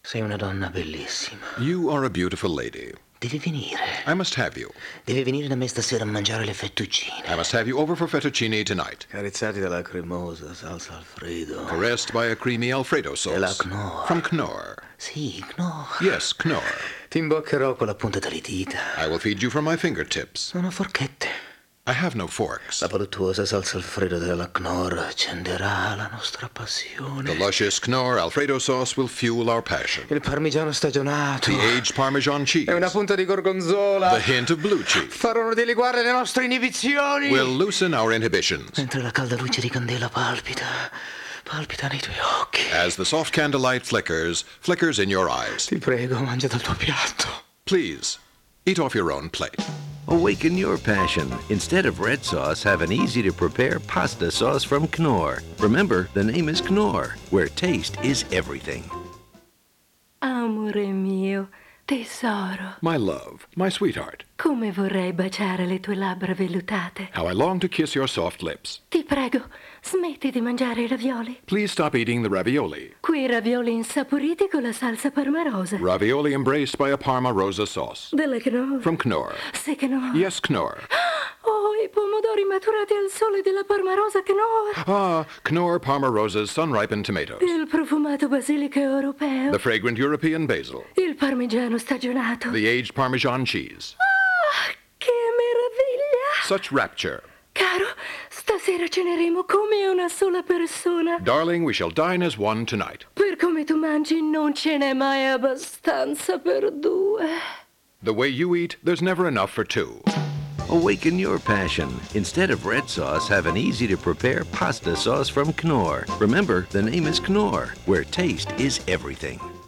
Sei una donna bellissima. You are a beautiful lady. Devi venire. I must have you. Devi venire da me stasera a mangiare le fettuccine. I must have you over for fettuccine tonight. Carizzati dalla cremosa salsa Alfredo. Caressed by a creamy Alfredo Della sauce. Knorr. From Knorr. Sì, Knorr. Yes, Knorr. Ti imboccherò con la punta delle dita. I will feed you from my fingertips. Non ho forchette. I have no forks. La voluttuosa salsa Alfredo della Knorr accenderà la nostra passione. The luscious Knorr Alfredo sauce will fuel our passion. Il parmigiano stagionato. The aged Parmesan cheese. E una punta di gorgonzola. The hint of blue cheese Faranno diliguare le nostre inibizioni. will loosen our inhibitions. Mentre la calda luce di candela palpita nei tuoi occhi. As the soft candlelight flickers in your eyes. Ti prego, mangia dal tuo piatto. Please, eat off your own plate. Awaken your passion. Instead of red sauce, have an easy-to-prepare pasta sauce from Knorr. Remember, the name is Knorr, where taste is everything. Amore mio, tesoro, My love, my sweetheart, come vorrei baciare le tue labbra vellutate. how I long to kiss your soft lips. Ti prego, smetti di mangiare i ravioli. Please stop eating the ravioli. Quei ravioli insaporiti con la salsa parmarosa. Ravioli embraced by a Parma Rosa sauce. Della Knorr. From Knorr. Sì, Knorr. Yes, Knorr. Oh, i pomodori maturati al sole della parmarosa Knorr. Ah, Knorr Parma Rosa's sun-ripened tomatoes. Il profumato basilico europeo. The fragrant European basil. Il parmigiano stagionato. The aged Parmesan cheese. Che meraviglia! Such rapture. Caro, stasera ceneremo come una sola persona. Darling, we shall dine as one tonight. Per come tu mangi non ce n'è mai abbastanza per due. The way you eat, there's never enough for two. Awaken your passion. Instead of red sauce, have an easy-to-prepare pasta sauce from Knorr. Remember, the name is Knorr, where taste is everything.